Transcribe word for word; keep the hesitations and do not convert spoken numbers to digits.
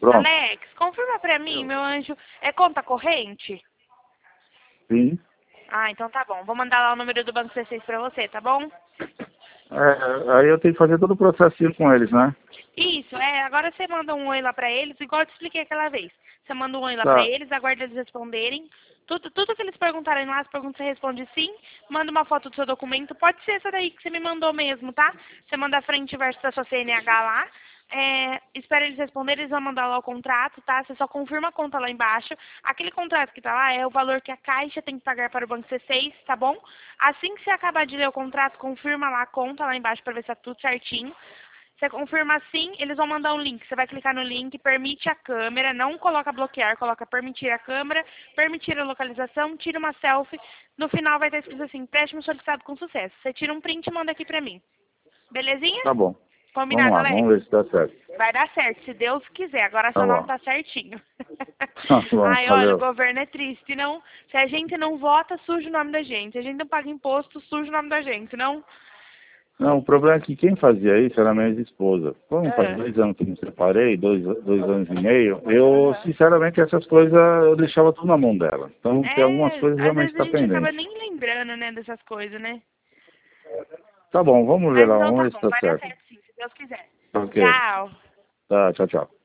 Pronto. Alex, confirma pra mim, meu anjo, é conta corrente? Sim. Ah, então tá bom. Vou mandar lá o número do Banco C seis pra você, tá bom? É, aí eu tenho que fazer todo o processinho com eles, né? Isso, é. Agora você manda um oi lá pra eles, igual eu te expliquei aquela vez. Você manda um oi lá pra Tá. eles, aguarda eles responderem. Tudo, tudo que eles perguntarem lá, as perguntas você responde sim. Manda uma foto do seu documento. Pode ser essa daí que você me mandou mesmo, tá? Você manda a frente e verso da sua C N H lá. É, espera eles responderem, eles vão mandar lá o contrato, tá? Você só confirma a conta lá embaixo. Aquele contrato que tá lá é o valor que a Caixa tem que pagar para o Banco C seis, tá bom? Assim que você acabar de ler o contrato, confirma lá a conta lá embaixo para ver se tá tudo certinho. Você confirma sim, eles vão mandar um link. Você vai clicar no link, permite a câmera, não coloca bloquear, coloca permitir a câmera, permitir a localização, tira uma selfie. No final vai estar escrito assim, empréstimo solicitado com sucesso. Você tira um print e manda aqui pra mim. Belezinha? Tá bom. Vamos Combinado, lá, Alex? vamos ver se dá certo. Vai dar certo, se Deus quiser. Agora Tá seu nome bom. tá certinho. Tá bom, Ai, olha, o valeu. governo é triste, não? Se a gente não vota, suja o nome da gente. Se a gente não paga imposto, suja o nome da gente, não? Não, o problema é que quem fazia isso era minha ex-esposa. Como faz Ah. dois anos que me separei, dois, dois anos e meio, eu, sinceramente, essas coisas eu deixava tudo na mão dela. Então, tem algumas É, coisas às realmente vezes a está gente acaba pendente. nem lembrando, né, dessas coisas, né? Tá bom, vamos ver Mas lá, então vamos tá ver se bom, tá vai dar certo. certo sim, se Deus quiser. Ok. Tchau. Tá, tchau, tchau.